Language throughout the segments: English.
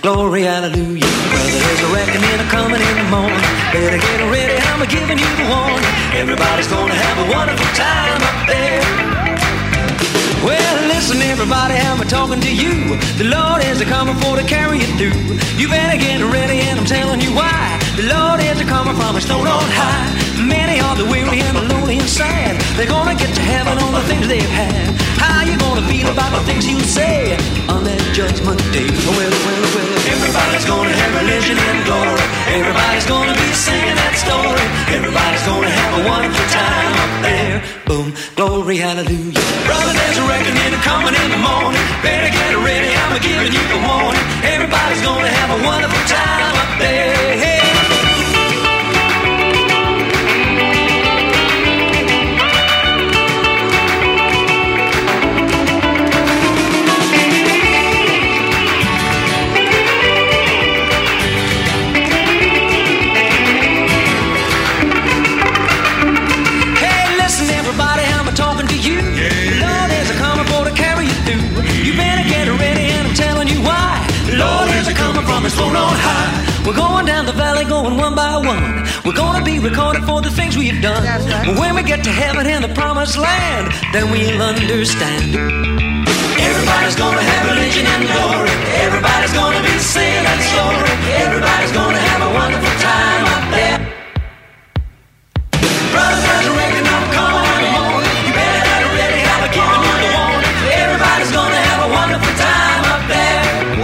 glory, hallelujah. Brother, there's a reckoning coming in the morning. Better get ready, I'm giving you the warning. Everybody's gonna have a wonderful time up there. Well, listen everybody, I'm talking to you. The Lord is coming for to carry you through. You better get ready and I'm telling you why. The Lord is coming from his throne on high. Many are the weary and the lonely and sad. They're gonna get to heaven on the things they've had. How you gonna feel about the things he'll say on that judgment day? Well, everybody's gonna have religion and glory. Everybody's gonna be singing that story. Everybody's gonna have a wonderful time up there. Boom, glory, hallelujah. Brother, there's a reckoning coming in the morning. Better get ready, I'm giving you the warning. Everybody's gonna have a wonderful time up there. Hey. Flown on high. We're going down the valley, going one by one. We're gonna be recorded for the things we've done. Right. When we get to heaven in the promised land, then we'll understand. Everybody's gonna have religion and glory. Everybody's gonna be singing that story. Everybody's gonna have a wonderful time up there. Brothers, reckon I'm coming in the morning. You better get ready, I'm giving you the warning. Everybody's gonna have a wonderful time up there.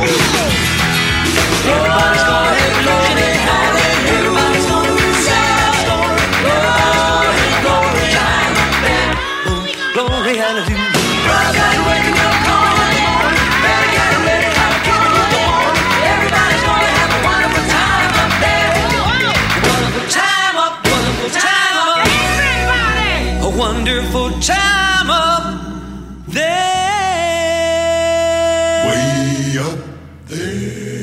Everybody's gonna have religion and glory. Everybody's gonna be singing that story. Glory, glory, time up there. Glory, hallelujah. Brothers, reckon I'm coming in the morning. Better get ready, I'm giving you the warning. Everybody's gonna have a wonderful time up there. Wonderful time up, wonderful time up. Everybody! A wonderful time up there. Way up there.